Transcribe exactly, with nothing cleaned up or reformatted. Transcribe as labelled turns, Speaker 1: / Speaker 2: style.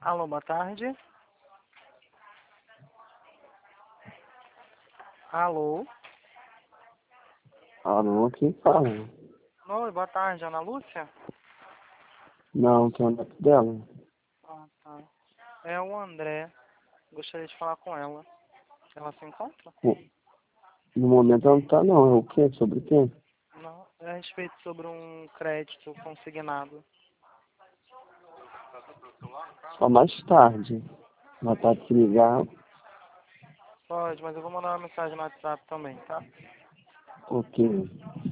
Speaker 1: Alô, boa tarde. Alô?
Speaker 2: Alô, quem fala?
Speaker 1: Oi, boa tarde, Ana Lúcia?
Speaker 2: Não, tem o neto dela.
Speaker 1: Ah, tá. É o André. Gostaria de falar com ela. Ela se encontra?
Speaker 2: No momento ela não tá não, é o quê? Sobre o quê?
Speaker 1: Não, é a respeito sobre um crédito consignado.
Speaker 2: Só mais tarde. Ela tá te ligar.
Speaker 1: Pode, mas eu vou mandar uma mensagem no WhatsApp também, tá?
Speaker 2: Ok.